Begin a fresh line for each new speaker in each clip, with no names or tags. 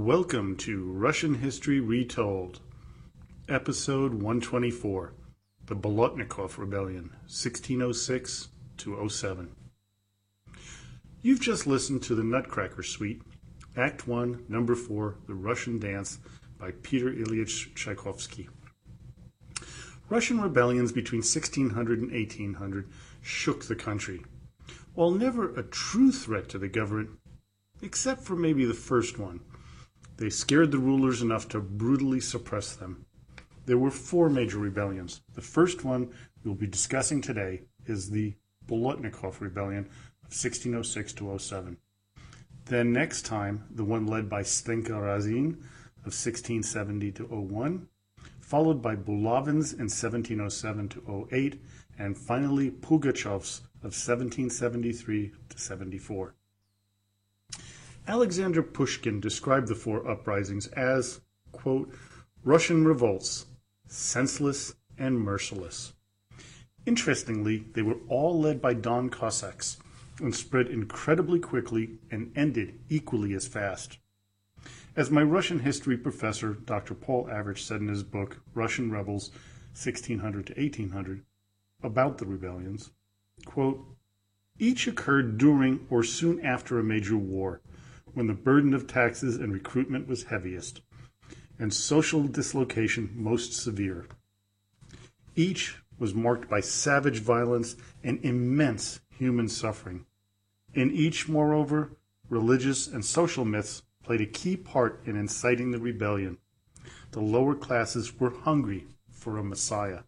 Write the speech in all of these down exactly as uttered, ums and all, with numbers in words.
Welcome to Russian History Retold, Episode one twenty-four, The Bolotnikov Rebellion, sixteen oh six to oh seven. You've just listened to The Nutcracker Suite, Act one, Number four, The Russian Dance by Peter Ilyich Tchaikovsky. Russian rebellions between sixteen hundred and eighteen hundred shook the country. While never a true threat to the government, except for maybe the first one, they scared the rulers enough to brutally suppress them. There were four major rebellions. The first one we'll be discussing today is the Bolotnikov Rebellion of sixteen oh six to oh seven. Then next time, the one led by Stenka Razin of sixteen seventy to oh one, followed by Bulavins in seventeen oh seven to oh eight, and finally Pugachev's of seventeen seventy-three to seventy-four. Alexander Pushkin described the four uprisings as, quote, Russian revolts, senseless and merciless. Interestingly, they were all led by Don Cossacks and spread incredibly quickly and ended equally as fast. As my Russian history professor, Doctor Paul Avrich, said in his book, Russian Rebels, sixteen hundred to eighteen hundred, about the rebellions, quote, each occurred during or soon after a major war, when the burden of taxes and recruitment was heaviest, and social dislocation most severe. Each was marked by savage violence and immense human suffering. In each, moreover, religious and social myths played a key part in inciting the rebellion. The lower classes were hungry for a messiah.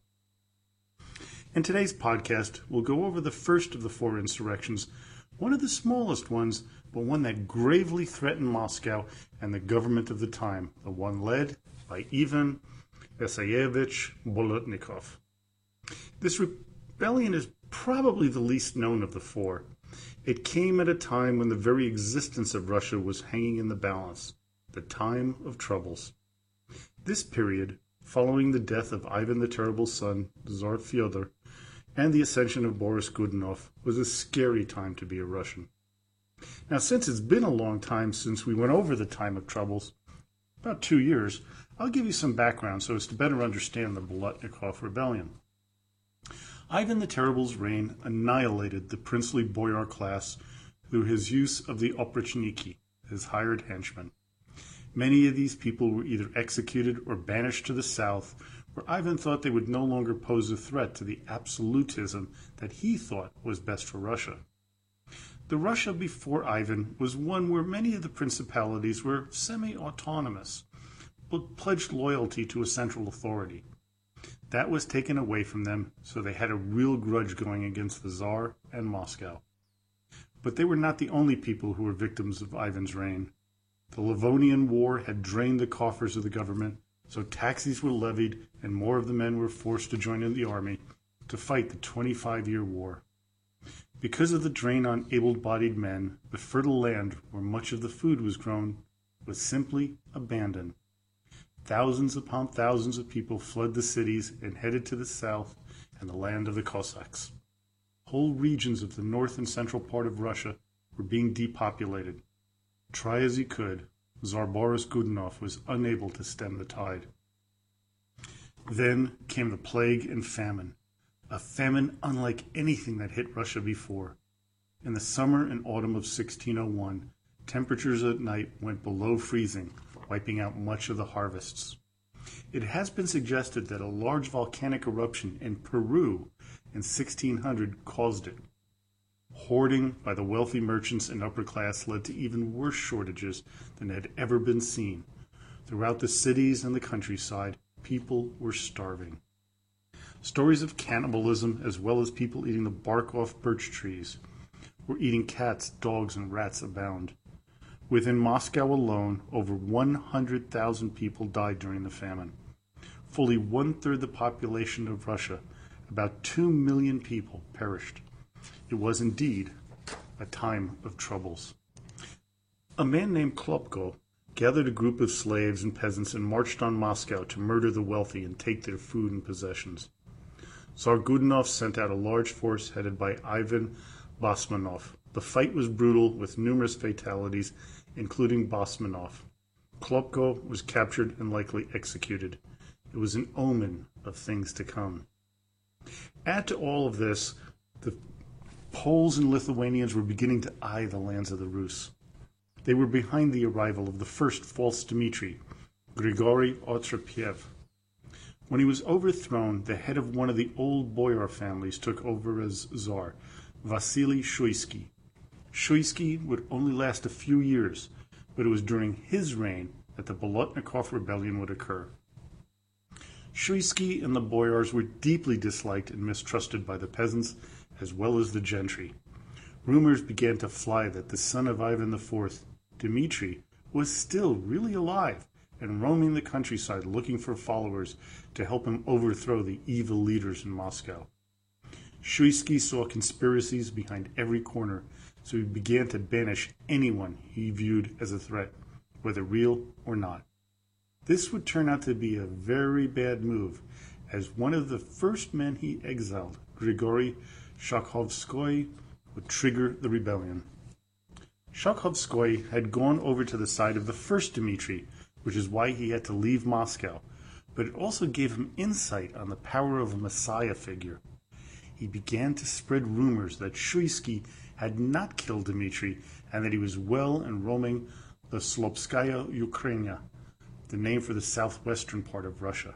In today's podcast, we'll go over the first of the four insurrections, one of the smallest ones, but one that gravely threatened Moscow and the government of the time, the one led by Ivan Vasilievich Bolotnikov. This rebellion is probably the least known of the four. It came at a time when the very existence of Russia was hanging in the balance, the time of troubles. This period, following the death of Ivan the Terrible's son, Tsar Fyodor, and the ascension of Boris Godunov, was a scary time to be a Russian. Now, since it's been a long time since we went over the time of troubles, about two years, I'll give you some background so as to better understand the Bolotnikov Rebellion. Ivan the Terrible's reign annihilated the princely boyar class through his use of the oprichniki, his hired henchmen. Many of these people were either executed or banished to the south, where Ivan thought they would no longer pose a threat to the absolutism that he thought was best for Russia. The Russia before Ivan was one where many of the principalities were semi-autonomous, but pledged loyalty to a central authority. That was taken away from them, so they had a real grudge going against the Tsar and Moscow. But they were not the only people who were victims of Ivan's reign. The Livonian War had drained the coffers of the government, so taxes were levied and more of the men were forced to join in the army to fight the twenty-five-year war. Because of the drain on able-bodied men, the fertile land where much of the food was grown was simply abandoned. Thousands upon thousands of people fled the cities and headed to the south and the land of the Cossacks. Whole regions of the north and central part of Russia were being depopulated. Try as he could, Tsar Boris Godunov was unable to stem the tide. Then came the plague and famine, a famine unlike anything that hit Russia before. In the summer and autumn of sixteen oh one, temperatures at night went below freezing, wiping out much of the harvests. It has been suggested that a large volcanic eruption in Peru in sixteen hundred caused it. Hoarding by the wealthy merchants and upper class led to even worse shortages than had ever been seen. Throughout the cities and the countryside, people were starving. Stories of cannibalism, as well as people eating the bark off birch trees, or eating cats, dogs, and rats abound. Within Moscow alone, over one hundred thousand people died during the famine. Fully one-third the population of Russia, about two million people, perished. It was indeed a time of troubles. A man named Klopko gathered a group of slaves and peasants and marched on Moscow to murder the wealthy and take their food and possessions. Tsar Godunov sent out a large force headed by Ivan Basmanov. The fight was brutal, with numerous fatalities, including Basmanov. Klopko was captured and likely executed. It was an omen of things to come. Add to all of this, the Poles and Lithuanians were beginning to eye the lands of the Rus. They were behind the arrival of the first false Dmitri, Grigory Otrepiev. When he was overthrown, the head of one of the old boyar families took over as Tsar, Vasily Shuisky. Shuisky would only last a few years, but it was during his reign that the Bolotnikov rebellion would occur. Shuisky and the boyars were deeply disliked and mistrusted by the peasants as well as the gentry. Rumors began to fly that the son of Ivan the Fourth, Dmitri, was still really alive and roaming the countryside looking for followers to help him overthrow the evil leaders in Moscow. Shuisky saw conspiracies behind every corner, so he began to banish anyone he viewed as a threat, whether real or not. This would turn out to be a very bad move, as one of the first men he exiled, Grigory Shakhovskoy, would trigger the rebellion. Shakhovskoy had gone over to the side of the first Dmitri, which is why he had to leave Moscow, but it also gave him insight on the power of a messiah figure. He began to spread rumors that Shuisky had not killed Dmitri and that he was well and roaming the Slopskaya Ukraina, the name for the southwestern part of Russia.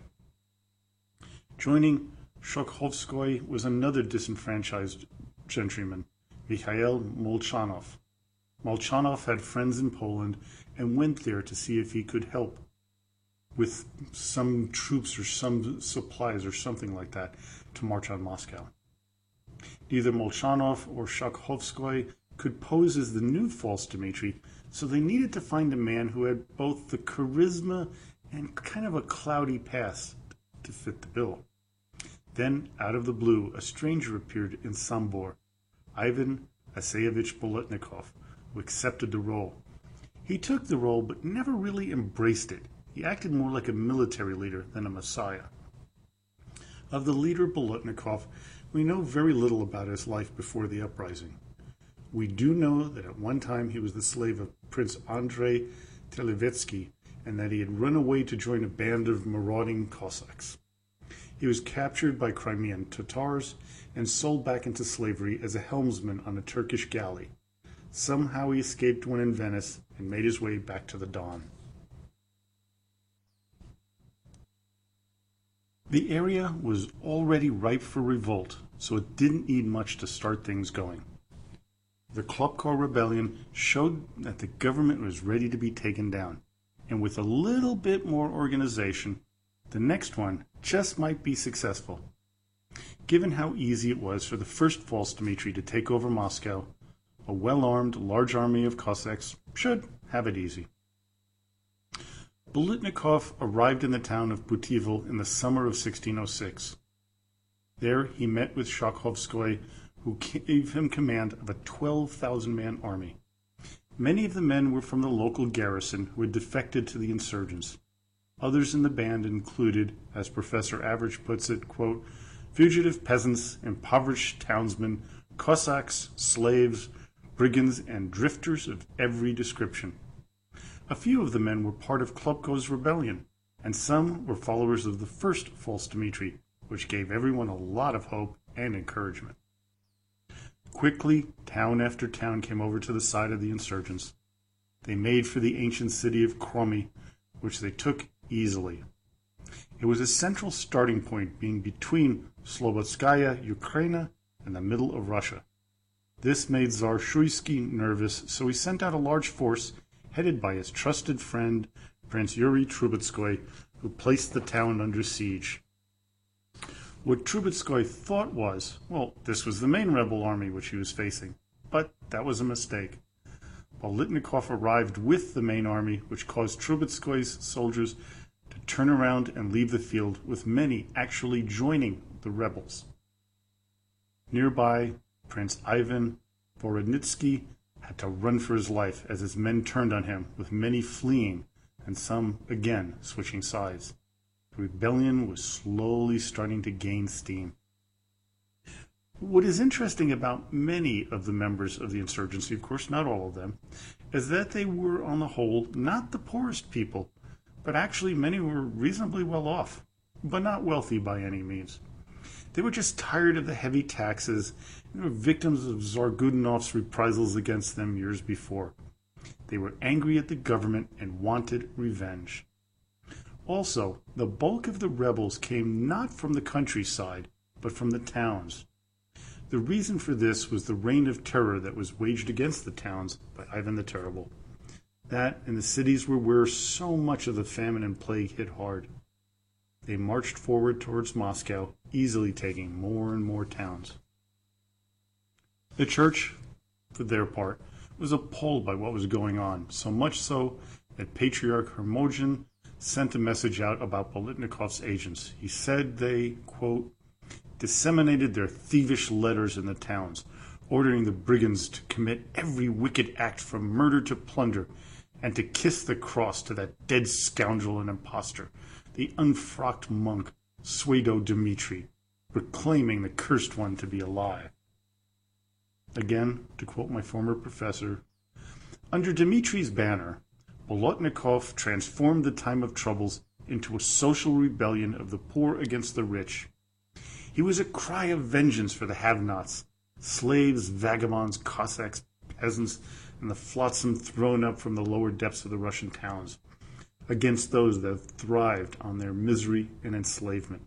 Joining Shokhovskoy was another disenfranchised gentryman, Mikhail Molchanov. Molchanov had friends in Poland and went there to see if he could help with some troops or some supplies or something like that to march on Moscow. Neither Molchanov or Shokhovskoy could pose as the new false Dmitri, so they needed to find a man who had both the charisma and kind of a cloudy past to fit the bill. Then, out of the blue, a stranger appeared in Sambor, Ivan Asayevich Bolotnikov, who accepted the role. He took the role but never really embraced it. He acted more like a military leader than a messiah. Of the leader Bolotnikov, we know very little about his life before the uprising. We do know that at one time he was the slave of Prince Andrei Televetsky and that he had run away to join a band of marauding Cossacks. He was captured by Crimean Tatars and sold back into slavery as a helmsman on a Turkish galley. Somehow he escaped when in Venice and made his way back to the Don. The area was already ripe for revolt, so it didn't need much to start things going. The Klopko rebellion showed that the government was ready to be taken down, and with a little bit more organization, the next one just might be successful. Given how easy it was for the first false Dmitri to take over Moscow, a well-armed, large army of Cossacks should have it easy. Bolotnikov arrived in the town of Putivl in the summer of sixteen oh six. There he met with Shokhovskoy, who gave him command of a twelve thousand man army. Many of the men were from the local garrison who had defected to the insurgents. Others in the band included, as Professor Average puts it, quote, fugitive peasants, impoverished townsmen, Cossacks, slaves, brigands, and drifters of every description. A few of the men were part of Klopko's rebellion, and some were followers of the first false Dmitri, which gave everyone a lot of hope and encouragement. Quickly, town after town came over to the side of the insurgents. They made for the ancient city of Kromy, which they took easily. It was a central starting point, being between Slobodskaya Ukraina and the middle of Russia. This made Tsar Shuisky nervous, so he sent out a large force headed by his trusted friend, Prince Yuri Trubetskoy, who placed the town under siege. What Trubetskoy thought was, well, this was the main rebel army which he was facing, but that was a mistake. Bolotnikov arrived with the main army, which caused Trubetskoy's soldiers to turn around and leave the field, with many actually joining the rebels. Nearby, Prince Ivan Voronitsky had to run for his life as his men turned on him, with many fleeing and some again switching sides. The rebellion was slowly starting to gain steam. What is interesting about many of the members of the insurgency, of course not all of them, as that they were, on the whole, not the poorest people, but actually many were reasonably well off, but not wealthy by any means. They were just tired of the heavy taxes and were victims of Tsar Godunov's reprisals against them years before. They were angry at the government and wanted revenge. Also, the bulk of the rebels came not from the countryside, but from the towns. The reason for this was the reign of terror that was waged against the towns by Ivan the Terrible. That and the cities were where so much of the famine and plague hit hard. They marched forward towards Moscow, easily taking more and more towns. The church, for their part, was appalled by what was going on, so much so that Patriarch Hermogen sent a message out about Bolotnikov's agents. He said they, quote, disseminated their thievish letters in the towns, ordering the brigands to commit every wicked act from murder to plunder, and to kiss the cross to that dead scoundrel and impostor, the unfrocked monk Pseudo Dmitri, proclaiming the cursed one to be alive. Again, to quote my former professor, under Dmitri's banner, Bolotnikov transformed the time of troubles into a social rebellion of the poor against the rich. He was a cry of vengeance for the have-nots, slaves, vagabonds, Cossacks, peasants, and the flotsam thrown up from the lower depths of the Russian towns, against those that thrived on their misery and enslavement.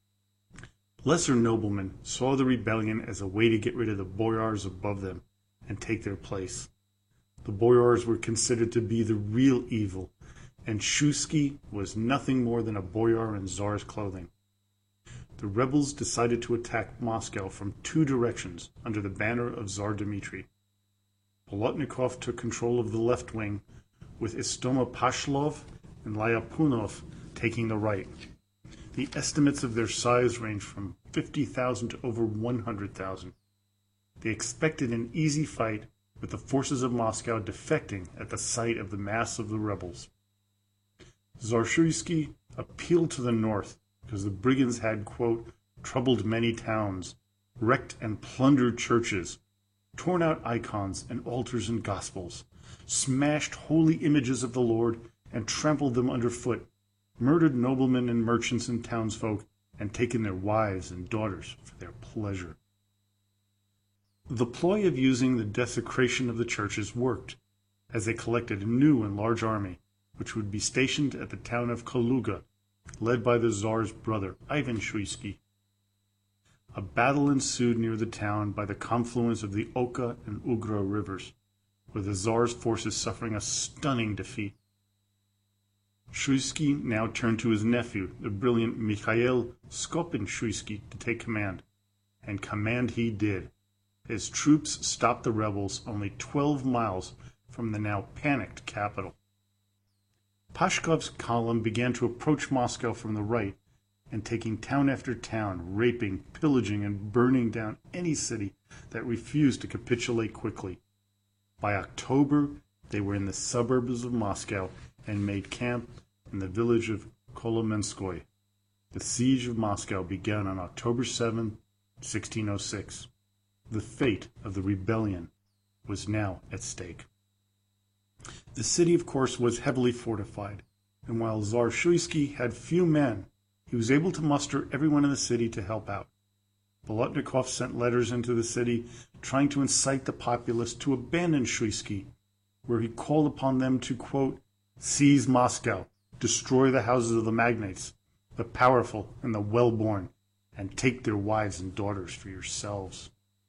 Lesser noblemen saw the rebellion as a way to get rid of the boyars above them and take their place. The boyars were considered to be the real evil, and Shuisky was nothing more than a boyar in Tsar's clothing. The rebels decided to attack Moscow from two directions under the banner of Tsar Dmitri. Bolotnikov took control of the left wing, with Istoma Pashlov and Lyapunov taking the right. The estimates of their size range from fifty thousand to over one hundred thousand. They expected an easy fight, with the forces of Moscow defecting at the sight of the mass of the rebels. Tsar Shuisky appealed to the north because the brigands had, quote, troubled many towns, wrecked and plundered churches, torn out icons and altars and gospels, smashed holy images of the Lord and trampled them underfoot, murdered noblemen and merchants and townsfolk, and taken their wives and daughters for their pleasure. The ploy of using the desecration of the churches worked, as they collected a new and large army, which would be stationed at the town of Kaluga, led by the Tsar's brother, Ivan Shuisky. A battle ensued near the town by the confluence of the Oka and Ugra rivers, with the Tsar's forces suffering a stunning defeat. Shuisky now turned to his nephew, the brilliant Mikhail Skopin-Shuisky, to take command, and command he did. His troops stopped the rebels only twelve miles from the now panicked capital. Pashkov's column began to approach Moscow from the right, and taking town after town, raping, pillaging, and burning down any city that refused to capitulate quickly. By October, they were in the suburbs of Moscow and made camp in the village of Kolomenskoye. The siege of Moscow began on October seventh, sixteen oh six. The fate of the rebellion was now at stake. The city, of course, was heavily fortified, and while Tsar Shuisky had few men, he was able to muster everyone in the city to help out. Bolotnikov sent letters into the city trying to incite the populace to abandon Shuisky, where he called upon them to, quote, seize Moscow, destroy the houses of the magnates, the powerful and the well-born, and take their wives and daughters for yourselves.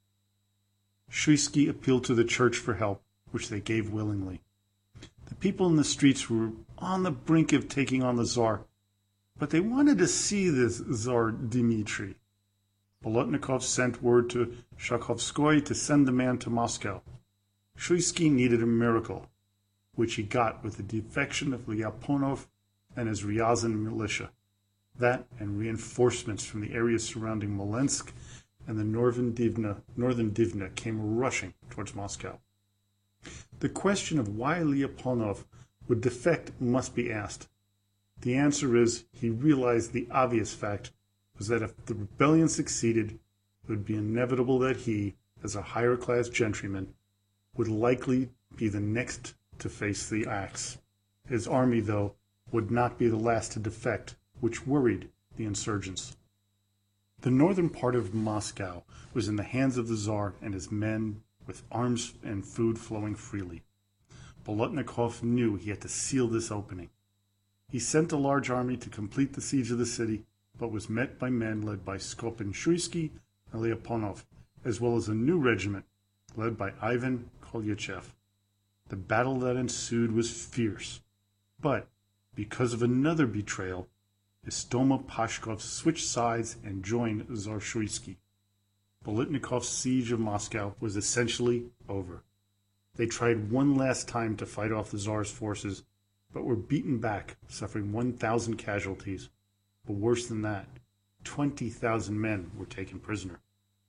Shuisky appealed to the church for help, which they gave willingly. The people in the streets were on the brink of taking on the Tsar, but they wanted to see this Tsar Dmitri. Bolotnikov sent word to Shakhovskoy to send the man to Moscow. Shuisky needed a miracle, which he got with the defection of Lyapunov and his Ryazan militia. That and reinforcements from the areas surrounding Smolensk and the northern Divna, northern Divna came rushing towards Moscow. The question of why Lyapunov would defect must be asked. The answer is he realized the obvious fact was that if the rebellion succeeded, it would be inevitable that he, as a higher-class gentryman, would likely be the next to face the axe. His army, though, would not be the last to defect, which worried the insurgents. The northern part of Moscow was in the hands of the Tsar and his men, with arms and food flowing freely. Bolotnikov knew he had to seal this opening. He sent a large army to complete the siege of the city, but was met by men led by Skopin-Shuysky and Leoponov, as well as a new regiment led by Ivan Kolyachev. The battle that ensued was fierce, but because of another betrayal, Istoma Pashkov switched sides and joined Tsar Shuysky. Bolotnikov's siege of Moscow was essentially over. They tried one last time to fight off the Tsar's forces, but were beaten back, suffering one thousand casualties. But worse than that, twenty thousand men were taken prisoner.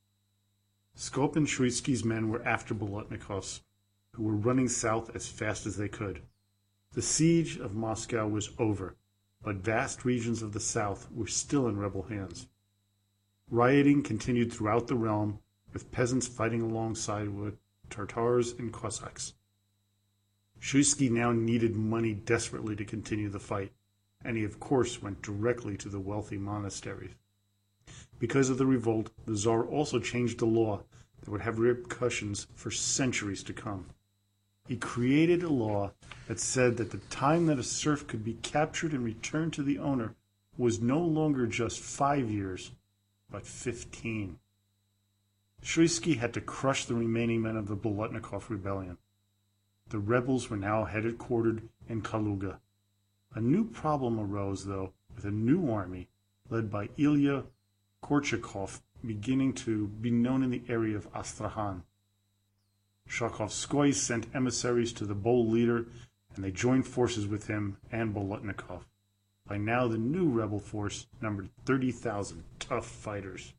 Skopin-Shuysky's men were after Bolotnikov's, who were running south as fast as they could. The siege of Moscow was over, but vast regions of the south were still in rebel hands. Rioting continued throughout the realm, with peasants fighting alongside with Tartars and Cossacks. Shuysky now needed money desperately to continue the fight, and he of course went directly to the wealthy monasteries. Because of the revolt, the Tsar also changed the law that would have repercussions for centuries to come. He created a law that said that the time that a serf could be captured and returned to the owner was no longer just five years, but fifteen. Shuysky had to crush the remaining men of the Bolotnikov rebellion. The rebels were now headquartered in Kaluga. A new problem arose, though, with a new army led by Ilya Korchakov beginning to be known in the area of Astrakhan. Shakhovskoy sent emissaries to the bold leader, and they joined forces with him and Bolotnikov. By now, the new rebel force numbered thirty thousand tough fighters.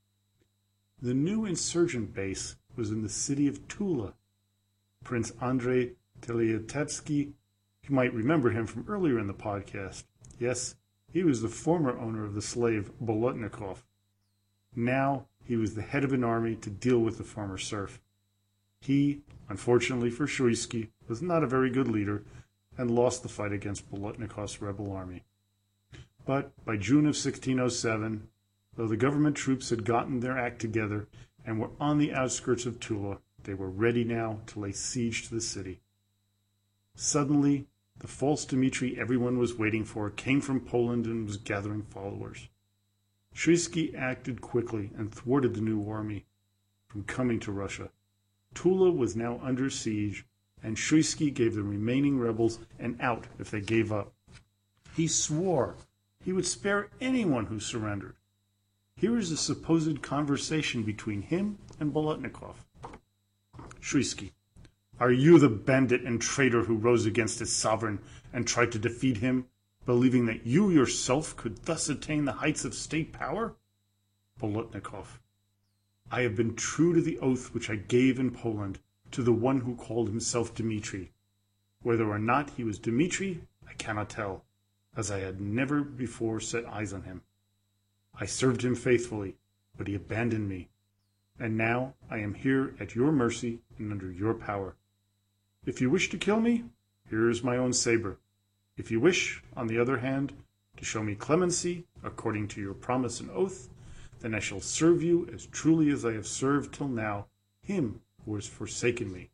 The new insurgent base was in the city of Tula. Prince Andrei Teliatevsky, you might remember him from earlier in the podcast. Yes, he was the former owner of the slave Bolotnikov. Now he was the head of an army to deal with the former serf. He, unfortunately for Shuysky, was not a very good leader and lost the fight against Bolotnikov's rebel army. But by June of sixteen oh seven, though the government troops had gotten their act together and were on the outskirts of Tula, they were ready now to lay siege to the city. Suddenly, the false Dmitri everyone was waiting for came from Poland and was gathering followers. Shuysky acted quickly and thwarted the new army from coming to Russia. Tula was now under siege, and Shuysky gave the remaining rebels an out if they gave up. He swore he would spare anyone who surrendered. Here is a supposed conversation between him and Bolotnikov. Shuysky: Are you the bandit and traitor who rose against his sovereign and tried to defeat him, believing that you yourself could thus attain the heights of state power? Bolotnikov: I have been true to the oath which I gave in Poland to the one who called himself Dmitri. Whether or not he was Dmitri, I cannot tell, as I had never before set eyes on him. I served him faithfully, but he abandoned me, and now I am here at your mercy and under your power. If you wish to kill me, here is my own saber. If you wish, on the other hand, to show me clemency according to your promise and oath, then I shall serve you as truly as I have served till now him who has forsaken me.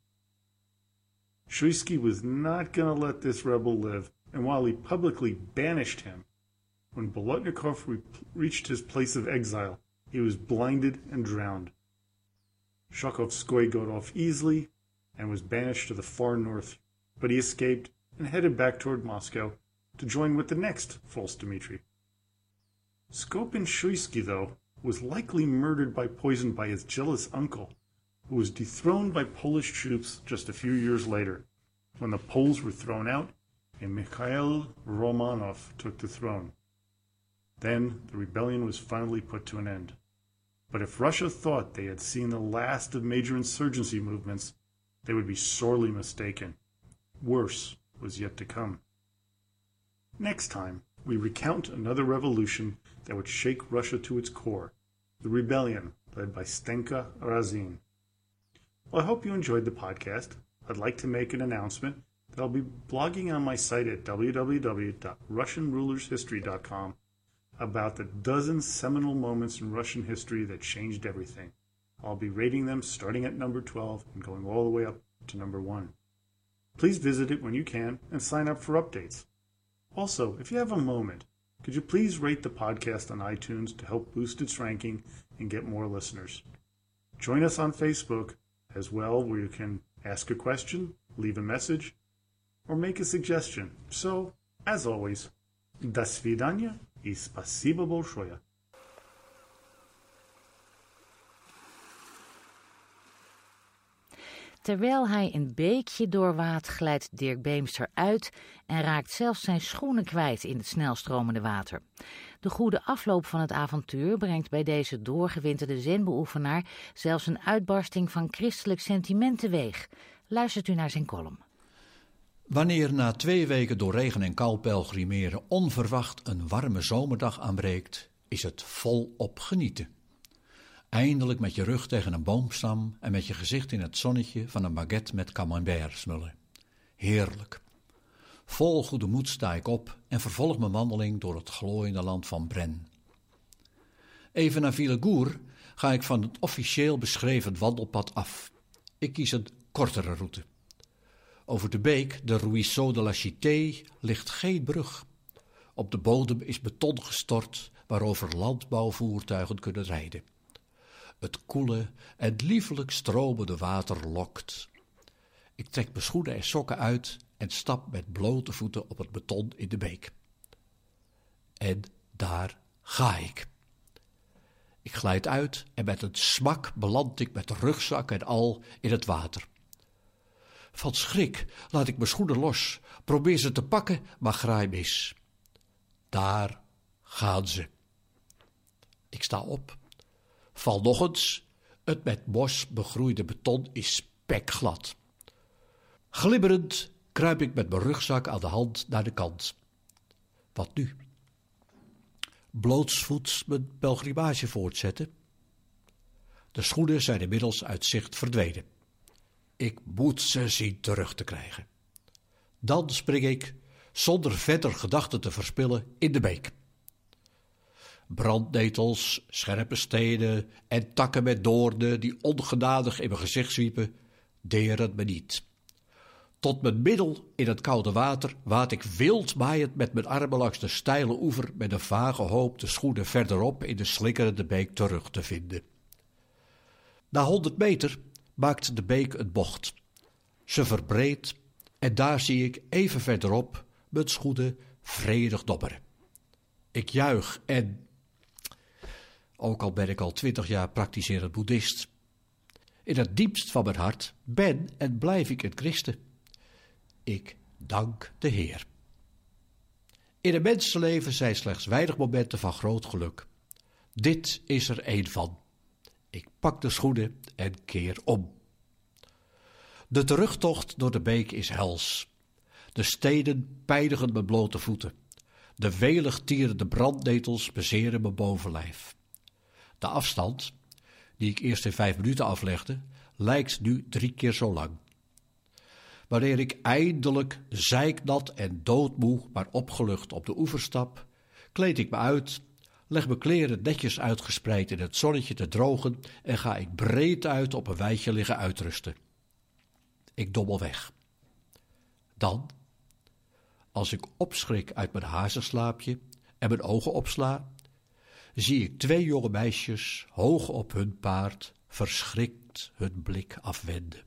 Shuysky was not going to let this rebel live, and while he publicly banished him, when Bolotnikov re- reached his place of exile, he was blinded and drowned. Shakhovskoy got off easily and was banished to the far north, but he escaped and headed back toward Moscow to join with the next false Dmitri. Skopin-Shuysky, though, was likely murdered by poison by his jealous uncle, who was dethroned by Polish troops just a few years later, when the Poles were thrown out and Mikhail Romanov took the throne. Then the rebellion was finally put to an end. But if Russia thought they had seen the last of major insurgency movements, they would be sorely mistaken. Worse was yet to come. Next time, we recount another revolution that would shake Russia to its core, the rebellion led by Stenka Razin. Well, I hope you enjoyed the podcast. I'd like to make an announcement that I'll be blogging on my site at w w w dot russian rulers history dot com about the dozen seminal moments in Russian history that changed everything. I'll be rating them starting at number twelve and going all the way up to number one. Please visit it when you can and sign up for updates. Also, if you have a moment, could you please rate the podcast on iTunes to help boost its ranking and get more listeners? Join us on Facebook as well, where you can ask a question, leave a message, or make a suggestion. So, as always, до свидания и спасибо большое.
Terwijl hij een beekje doorwaat, glijdt Dirk Beemster uit en raakt zelfs zijn schoenen kwijt in het snelstromende water. De goede afloop van het avontuur brengt bij deze doorgewinterde zenbeoefenaar zelfs een uitbarsting van christelijk sentiment teweeg. Luistert u naar zijn column.
Wanneer na twee weken door regen en kou pelgrimeren onverwacht een warme zomerdag aanbreekt, is het volop genieten. Eindelijk met je rug tegen een boomstam en met je gezicht in het zonnetje van een baguette met camembert smullen. Heerlijk. Vol goede moed sta ik op en vervolg mijn wandeling door het glooiende land van Bren. Even na Villegour ga ik van het officieel beschreven wandelpad af. Ik kies een kortere route. Over de beek, de Ruisseau de la Cité, ligt geen brug. Op de bodem is beton gestort waarover landbouwvoertuigen kunnen rijden. Het koele en liefelijk stromende water lokt. Ik trek mijn schoenen en sokken uit en stap met blote voeten op het beton in de beek. En daar ga ik. Ik glijd uit en met een smak beland ik met rugzak en al in het water. Van schrik laat ik mijn schoenen los, probeer ze te pakken, maar graai mis. Daar gaan ze. Ik sta op. Val nog eens, het met mos begroeide beton is spekglad. Glibberend kruip ik met mijn rugzak aan de hand naar de kant. Wat nu? Blootsvoets mijn pelgrimage voortzetten? De schoenen zijn inmiddels uit zicht verdwenen. Ik moet ze zien terug te krijgen. Dan spring ik, zonder verder gedachten te verspillen, in de beek. Brandnetels, scherpe stenen en takken met doornen die ongenadig in mijn gezicht zwiepen, deren me niet. Tot mijn middel in het koude water waad ik wild maaiend met mijn armen langs de steile oever met een vage hoop de schoenen verderop in de slikkerende beek terug te vinden. Na honderd meter maakt de beek een bocht. Ze verbreedt en daar zie ik even verderop mijn schoenen vredig dobberen. Ik juich en, ook al ben ik al twintig jaar praktiserend boeddhist, in het diepst van mijn hart ben en blijf ik een christen. Ik dank de Heer. In een mensenleven zijn slechts weinig momenten van groot geluk. Dit is er één van. Ik pak de schoenen en keer om. De terugtocht door de beek is hels. De stenen pijnigen mijn blote voeten. De welig tierende brandnetels bezeren mijn bovenlijf. De afstand, die ik eerst in vijf minuten aflegde, lijkt nu drie keer zo lang. Wanneer ik eindelijk zeiknat en doodmoe, maar opgelucht op de oever stap, kleed ik me uit, leg mijn kleren netjes uitgespreid in het zonnetje te drogen en ga ik breed uit op een weidje liggen uitrusten. Ik dommel weg. Dan, als ik opschrik uit mijn hazenslaapje en mijn ogen opsla, zie ik twee jonge meisjes hoog op hun paard verschrikt hun blik afwenden.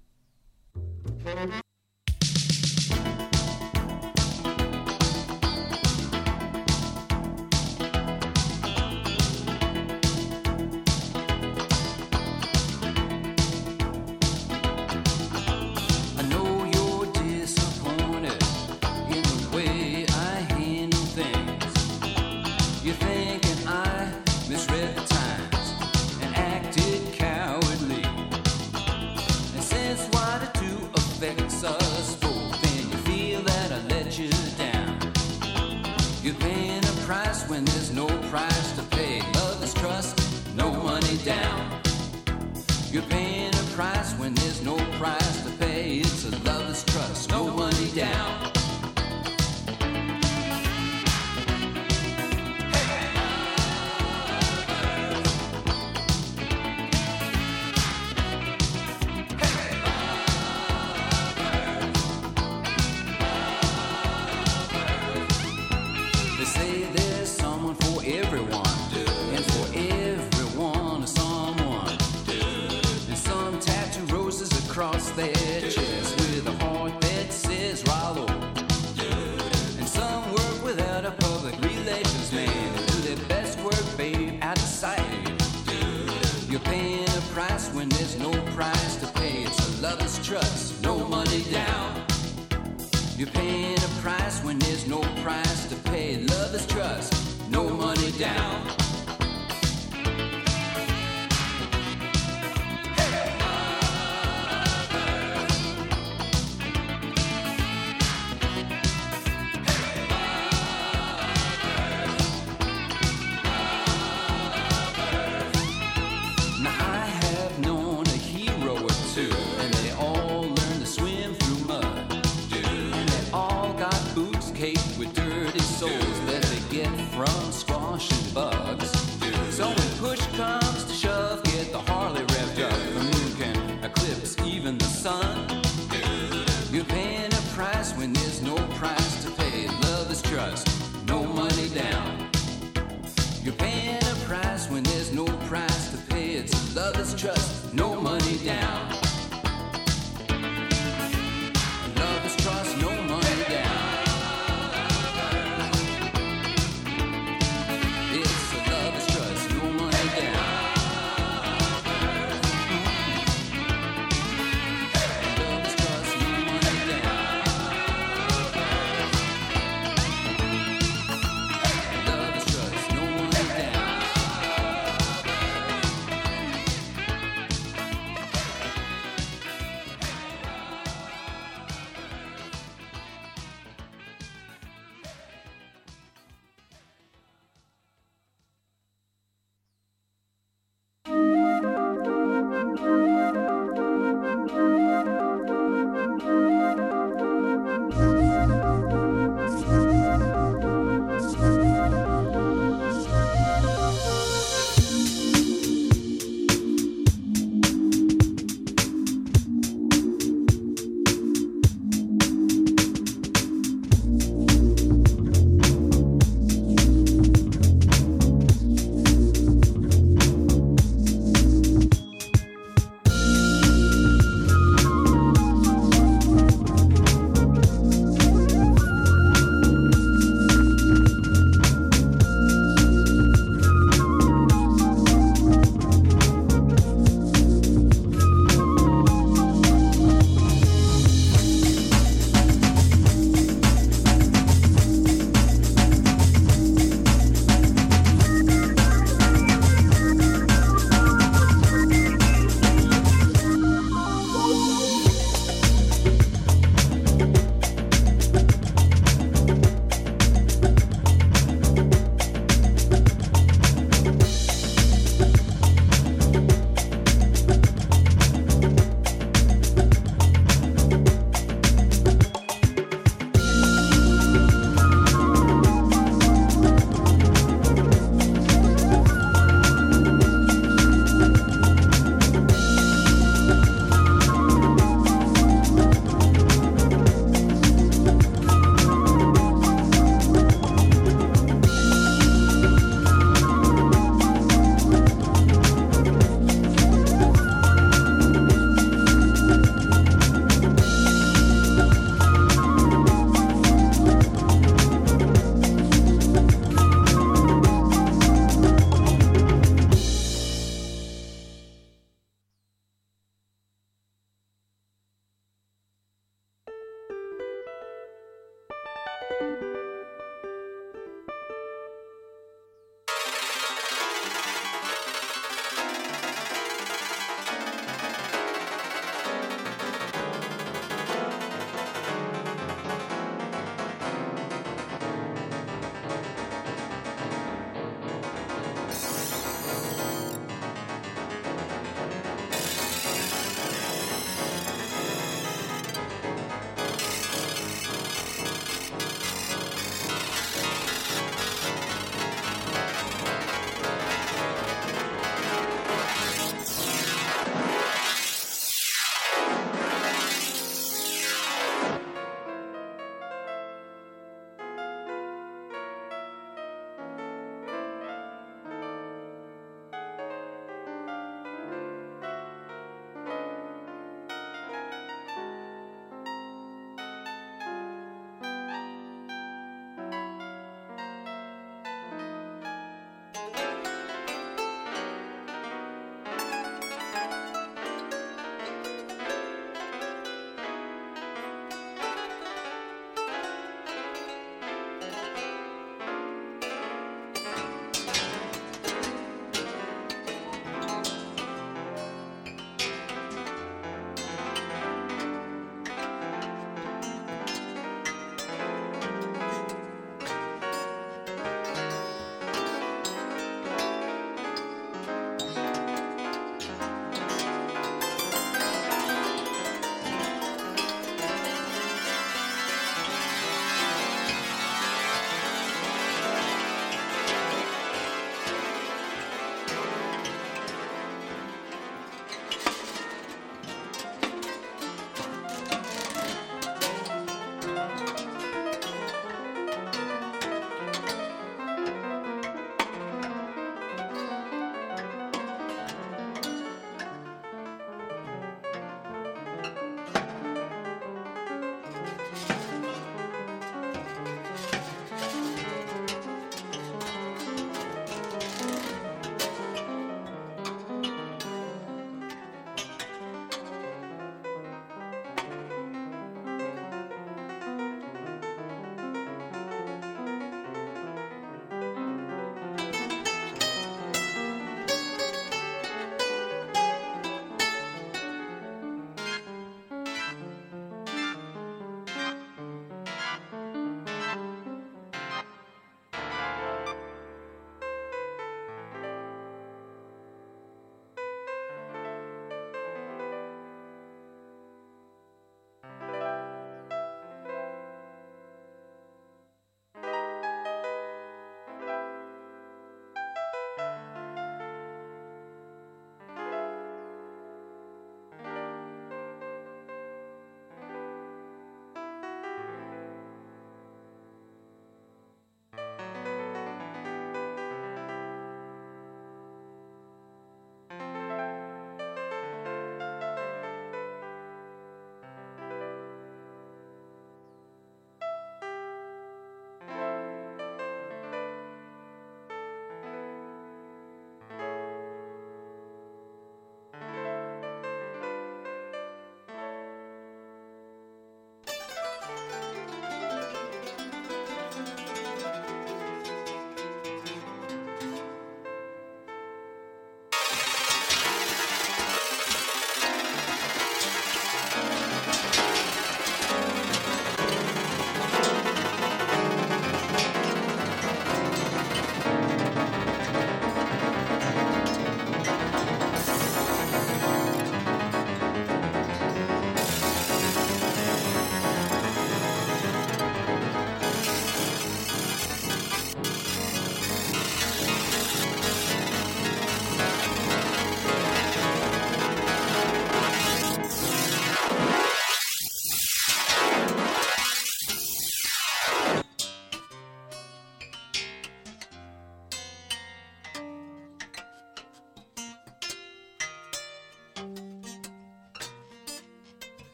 You're paying a price when there's no price to pay. It's a loveless trust, no money down. You're paying a price when there's no price to pay. It's a lover's trust, no money down. You're paying a price when there's no price to pay. Lover's trust, no money down. From squashing bugs. So when push comes to shove, get the Harley revved up. The moon can eclipse even the sun. You're paying a price when there's no price to pay. Love is trust, no money down. You're paying a price when there's no price to pay. It's love is trust, no money down. Love is trust, no money down.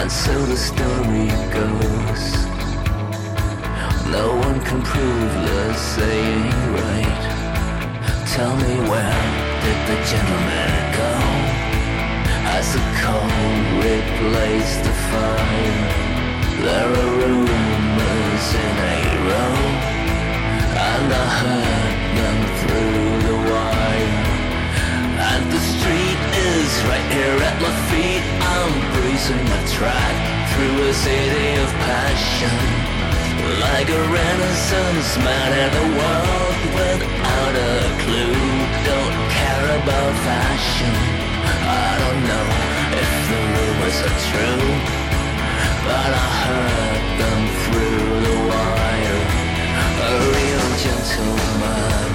And so the story goes, no one can prove the saying right. Tell me, where did the gentleman go? As the cold replaced the fire, there are rumors in a row, and I heard them through the wire. And the street is right here at my feet. I'm bruising my track through a city of passion, like a renaissance man in a world without a clue. Don't care about fashion, I don't know if the rumors are true, but I heard them through the wire. A real gentleman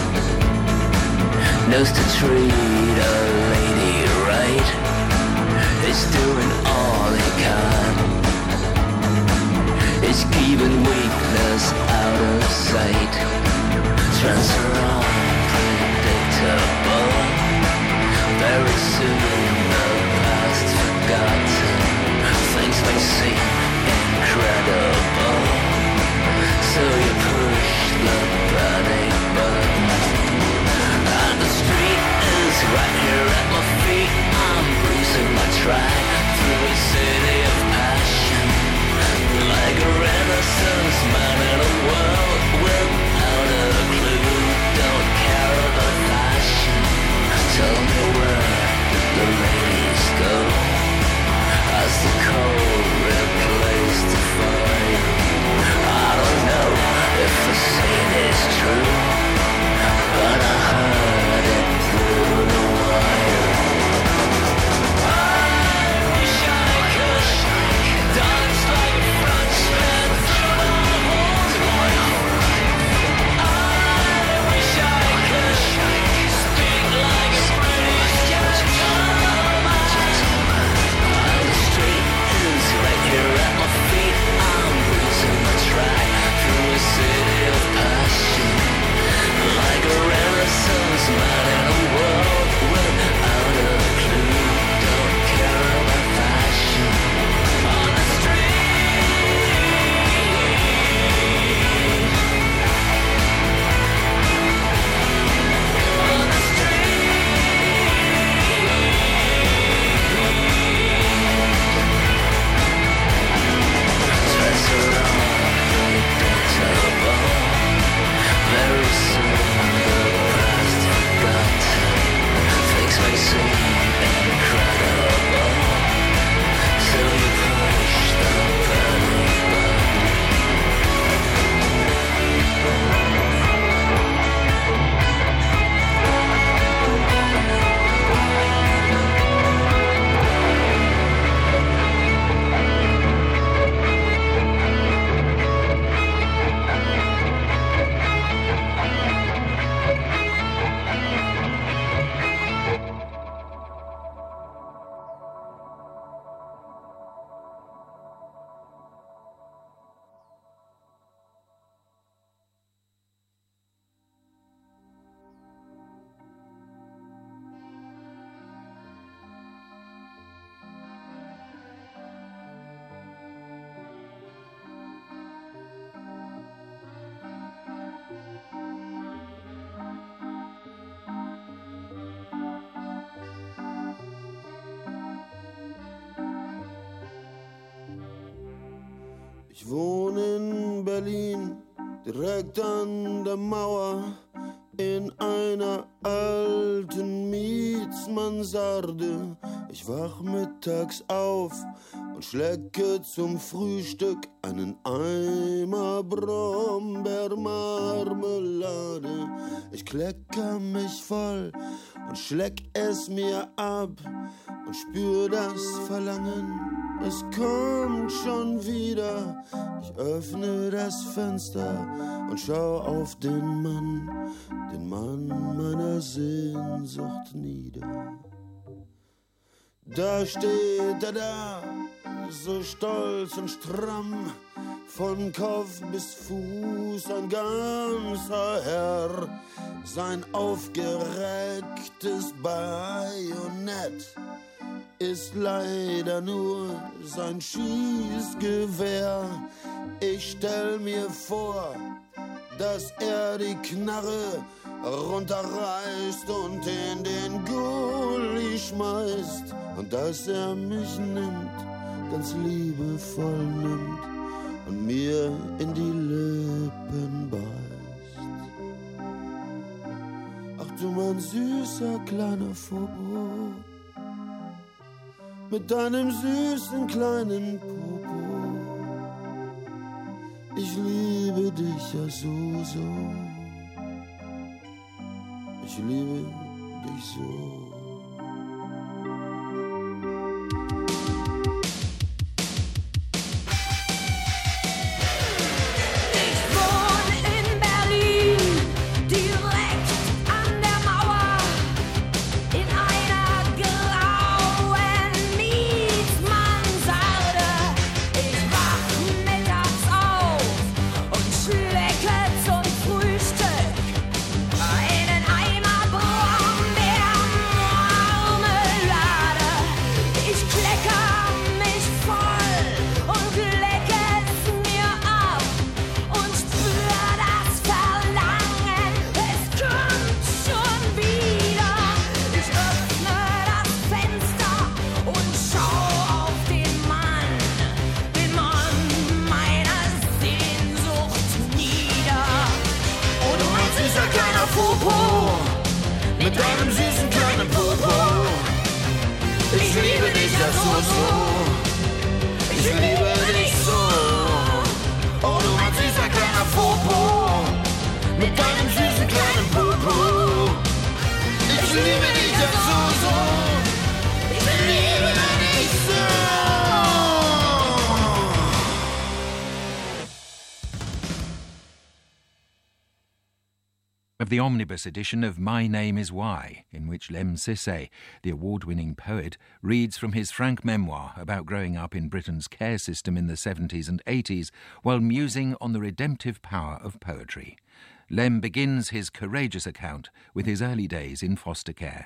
knows to treat a lady right. He's doing all he can. He's keeping weakness out of sight. Trends are unpredictable. Very soon the past forgotten. Things may seem incredible, so you push the panic button. And the street is right here at my feet. I'm bruising my track through a city of passion, like a renaissance man in a world without a clue. Don't care about fashion. Tell me, where did the ladies go? As the cold replaced the fire, I don't know if the saying is true, but I heard it through the wire. I wish I could dance like a Frenchman through the halls of my home. I wish I could speak like a British gentleman. And the street is right here at my feet. I'm losing my track through a city of passion, like a renaissance man in a world without a clue. Don't care about fashion. On the street, on the street, dress around predictable. Very soon the past forgotten. Things may seem incredible, so you push the panic button.
Ich wohne in Berlin, direkt an der Mauer, in einer alten Mietsmansarde. Ich wach mittags auf und schlecke zum Frühstück einen Eimer Brombeermarmelade. Ich klecker mich voll und schleck es mir ab und spür das Verlangen, es kommt schon wieder. Ich öffne das Fenster und schau auf den Mann, den Mann meiner Sehnsucht nieder. Da steht er da, so stolz und stramm, von Kopf bis Fuß ein ganzer Herr. Sein aufgerecktes Bajonett ist leider nur sein Schießgewehr. Ich stell mir vor, dass er die Knarre runterreißt und in den Gully schmeißt und dass er mich nimmt, ganz liebevoll nimmt und mir in die Lippen beißt. Ach du mein süßer kleiner Fobo, mit deinem süßen kleinen Popo, ich liebe dich ja so, so. Ich liebe dich so.
Mit deinem süßen kleinen Popo, ich liebe dich ja so, so. Ich liebe dich so. Oh, du mein süßer kleiner Popo, mit deinem süßen kleinen Popo, ich liebe dich ja so, so. Ich liebe dich so.
Of the omnibus edition of My Name is Why, in which Lem Sissay, the award-winning poet, reads from his frank memoir about growing up in Britain's care system in the seventies and eighties while musing on the redemptive power of poetry. Lem begins his courageous account with his early days in foster care.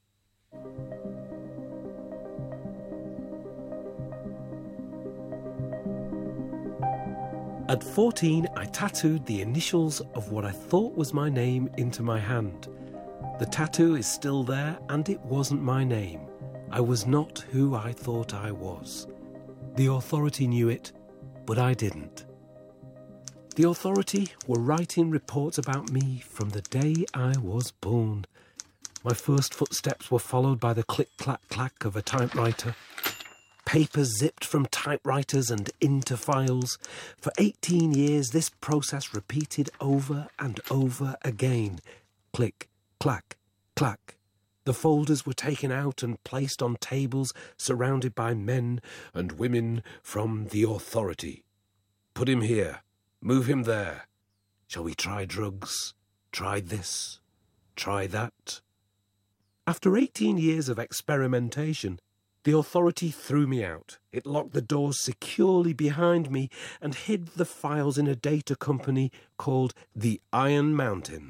At fourteen, I tattooed the initials of what I thought was my name into my hand. The tattoo is still there, and it wasn't my name. I was not who I thought I was. The authority knew it, but I didn't. The authority were writing reports about me from the day I was born. My first footsteps were followed by the click-clack-clack of a typewriter. Papers zipped from typewriters and into files. For eighteen years, this process repeated over and over again. Click, clack, clack. The folders were taken out and placed on tables surrounded by men and women from the authority. Put him here. Move him there. Shall we try drugs? Try this? Try that? After eighteen years of experimentation, the authority threw me out. It locked the doors securely behind me and hid the files in a data company called the Iron Mountain.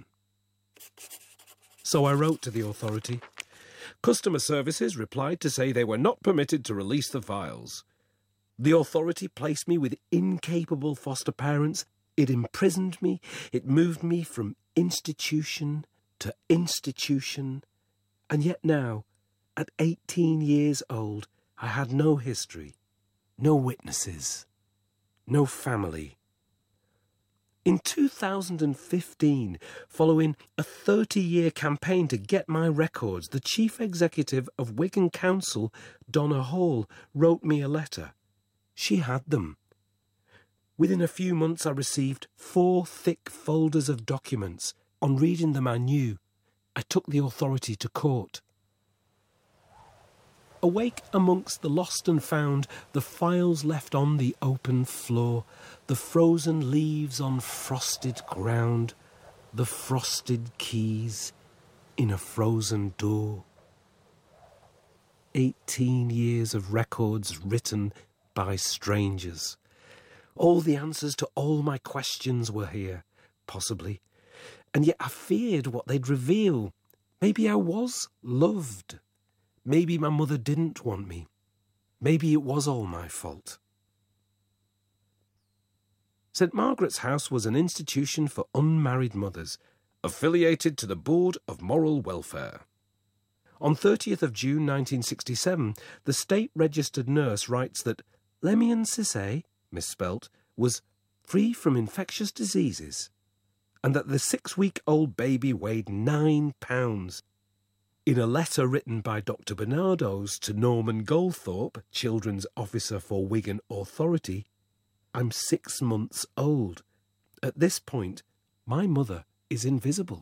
So I wrote to the authority. Customer services replied to say they were not permitted to release the files. The authority placed me with incapable foster parents. It imprisoned me. It moved me from institution to institution. And yet now, at eighteen years old, I had no history, no witnesses, no family. In two thousand fifteen, following a thirty-year campaign to get my records, the chief executive of Wigan Council, Donna Hall, wrote me a letter. She had them. Within a few months I received four thick folders of documents. On reading them I knew. I took the authority to court. Awake amongst the lost and found, the files left on the open floor, the frozen leaves on frosted ground, the frosted keys in a frozen door. Eighteen years of records written by strangers. All the answers to all my questions were here, possibly, and yet I feared what they'd reveal. Maybe I was loved. maybe my mother didn't want me. Maybe it was all my fault. St Margaret's House was an institution for unmarried mothers, affiliated to the Board of Moral Welfare. On thirtieth of June nineteen sixty-seven, the state-registered nurse writes that Lemmian Sisay, misspelt, was free from infectious diseases, and that the six-week-old baby weighed nine pounds. In a letter written by Doctor Barnardo's to Norman Goldthorpe, Children's Officer for Wigan Authority, I'm six months old. At this point, my mother is invisible.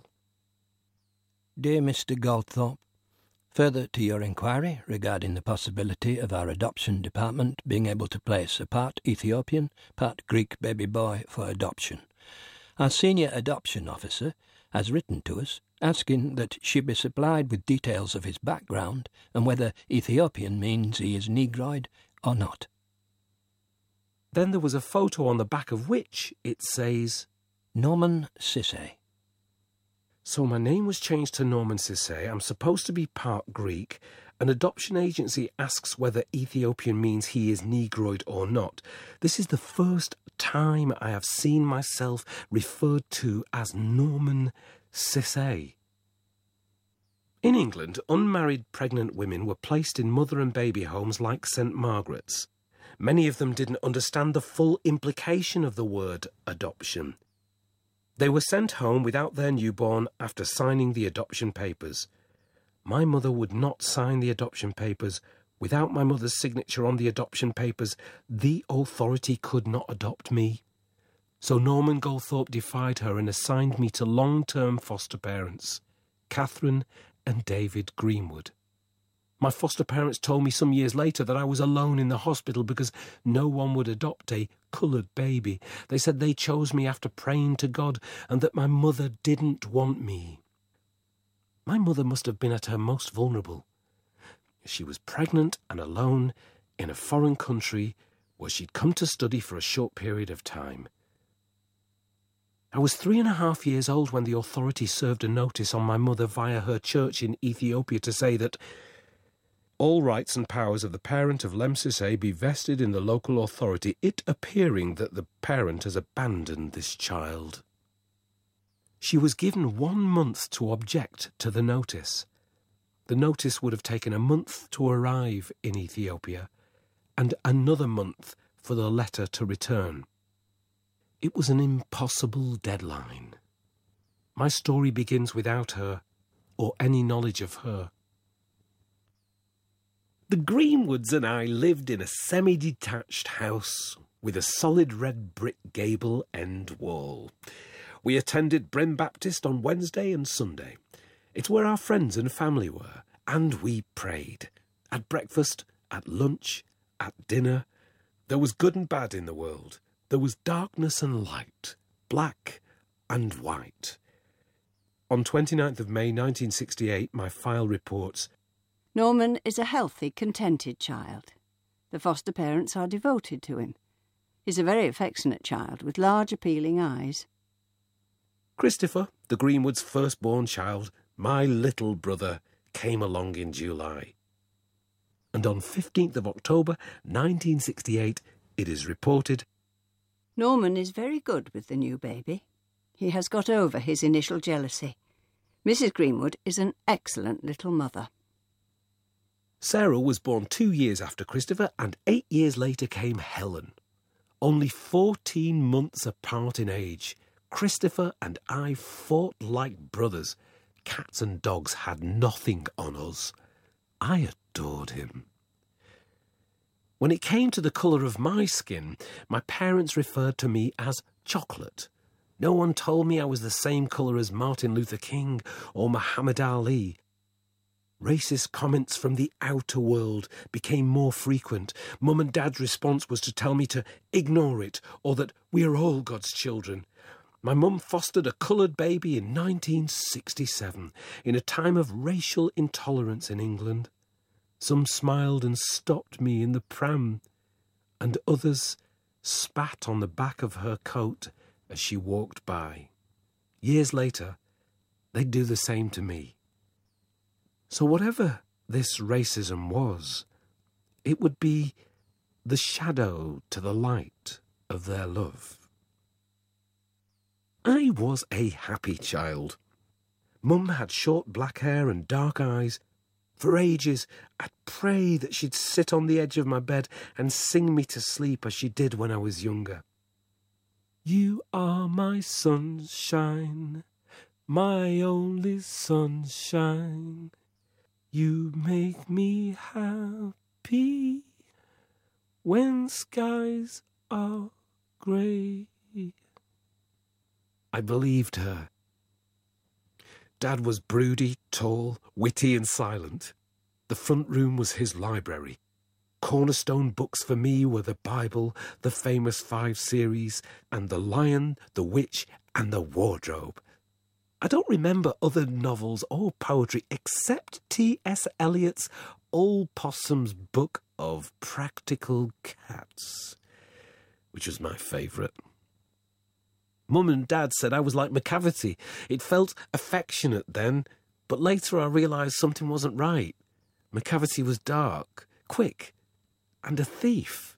Dear Mister Goldthorpe, further to your inquiry regarding the possibility of our adoption department being able to place a part Ethiopian, part Greek baby boy for adoption, our senior adoption officer has written to us asking that she be supplied with details of his background and whether Ethiopian means he is Negroid or not.
Then there was a photo on the back of which it says,
Norman Sisay.
So my name was changed to Norman Sisay. I'm supposed to be part Greek. An adoption agency asks whether Ethiopian means he is Negroid or not. This is the first time I have seen myself referred to as Norman Sisay. In England, unmarried pregnant women were placed in mother and baby homes like St Margaret's. Many of them didn't understand the full implication of the word adoption. They were sent home without their newborn after signing the adoption papers. My mother would not sign the adoption papers. Without my mother's signature on the adoption papers, the authority could not adopt me. So Norman Goldthorpe defied her and assigned me to long-term foster parents, Catherine and David Greenwood. My foster parents told me some years later that I was alone in the hospital because no one would adopt a coloured baby. They said they chose me after praying to God and that my mother didn't want me. My mother must have been at her most vulnerable. She was pregnant and alone in a foreign country where she'd come to study for a short period of time. I was three and a half years old when the authorities served a notice on my mother via her church in Ethiopia to say that all rights and powers of the parent of Lem Sisay be vested in the local authority, it appearing that the parent has abandoned this child. She was given one month to object to the notice. The notice would have taken a month to arrive in Ethiopia and another month for the letter to return. It was an impossible deadline. My story begins without her or any knowledge of her. The Greenwoods and I lived in a semi-detached house with a solid red brick gable end wall. We attended Bryn Baptist on Wednesday and Sunday. It's where our friends and family were, and we prayed. At breakfast, at lunch, at dinner. There was good and bad in the world. There was darkness and light, black and white. On twenty-ninth of May nineteen sixty-eight, my file reports,
Norman is a healthy, contented child. The foster parents are devoted to him. He's a very affectionate child with large, appealing eyes.
Christopher, the Greenwoods' firstborn child, my little brother, came along in July. And on fifteenth of October nineteen sixty-eight, it is reported,
Norman is very good with the new baby. He has got over his initial jealousy. Missus Greenwood is an excellent little mother.
Sarah was born two years after Christopher, and eight years later came Helen. Only fourteen months apart in age, Christopher and I fought like brothers. Cats and dogs had nothing on us. I adored him. When it came to the colour of my skin, my parents referred to me as chocolate. No one told me I was the same colour as Martin Luther King or Muhammad Ali. Racist comments from the outer world became more frequent. Mum and Dad's response was to tell me to ignore it, or that we are all God's children. My mum fostered a coloured baby in nineteen sixty-seven, in a time of racial intolerance in England. Some smiled and stopped me in the pram, and others spat on the back of her coat as she walked by. Years later, they'd do the same to me. So whatever this racism was, it would be the shadow to the light of their love. I was a happy child. Mum had short black hair and dark eyes. For ages, I'd pray that she'd sit on the edge of my bed and sing me to sleep as she did when I was younger. You are my sunshine, my only sunshine. You make me happy when skies are grey. I believed her. Dad was broody, tall, witty and silent. The front room was his library. Cornerstone books for me were the Bible, the famous five series, and The Lion, the Witch, and the Wardrobe. I don't remember other novels or poetry except T S Eliot's Old Possum's Book of Practical Cats, which was my favourite. Mum and Dad said I was like McCavity. It felt affectionate then, but later I realised something wasn't right. McCavity was dark, quick, and a thief.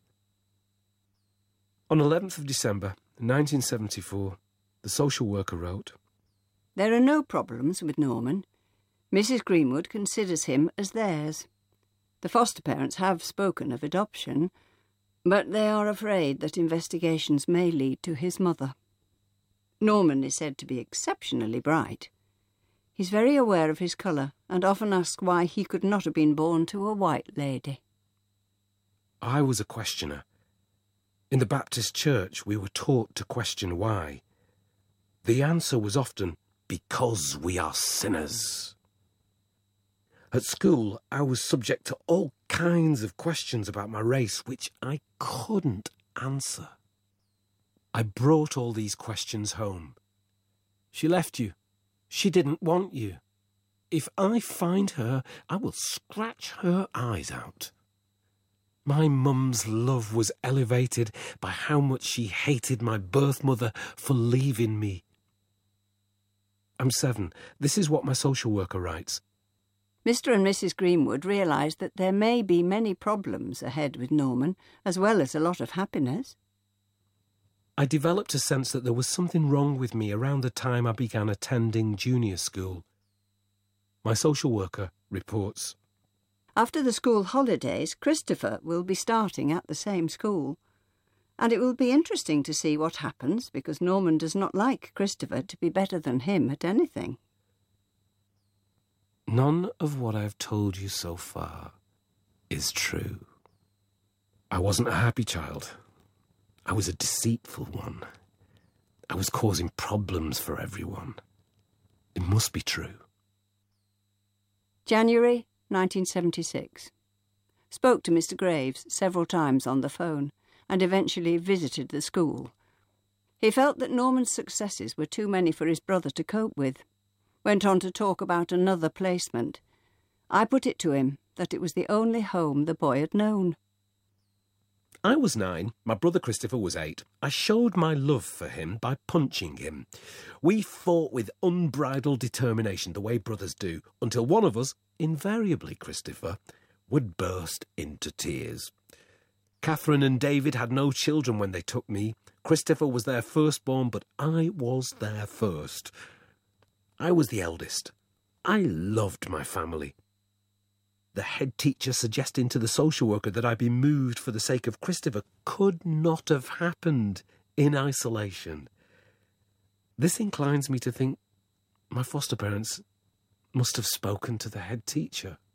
On eleventh of December, nineteen seventy-four, the social worker wrote,
There are no problems with Norman. Missus Greenwood considers him as theirs. The foster parents have spoken of adoption, but they are afraid that investigations may lead to his mother. Norman is said to be exceptionally bright. He's very aware of his colour and often asks why he could not have been born to a white lady.
I was a questioner. In the Baptist church, we were taught to question why. The answer was often, because we are sinners. At school, I was subject to all kinds of questions about my race, which I couldn't answer. I brought all these questions home. She left you. She didn't want you. If I find her, I will scratch her eyes out. My mum's love was elevated by how much she hated my birth mother for leaving me. I'm seven. This is what my social worker writes.
Mister and Missus Greenwood realised that there may be many problems ahead with Norman, as well as a lot of happiness.
I developed a sense that there was something wrong with me around the time I began attending junior school. My social worker reports.
After the school holidays, Christopher will be starting at the same school. And it will be interesting to see what happens, because Norman does not like Christopher to be better than him at anything.
None of what I've told you so far is true. I wasn't a happy child. I was a deceitful one. I was causing problems for everyone. It must be true.
January nineteen seventy-six. Spoke to Mister Graves several times on the phone and eventually visited the school. He felt that Norman's successes were too many for his brother to cope with. Went on to talk about another placement. I put it to him that it was the only home the boy had known.
I was nine, my brother Christopher was eight. I showed my love for him by punching him. We fought with unbridled determination, the way brothers do, until one of us, invariably Christopher, would burst into tears. Catherine and David had no children when they took me. Christopher was their firstborn, but I was their first. I was the eldest. I loved my family. The head teacher suggesting to the social worker that I be moved for the sake of Christopher could not have happened in isolation. This inclines me to think my foster parents must have spoken to the head teacher.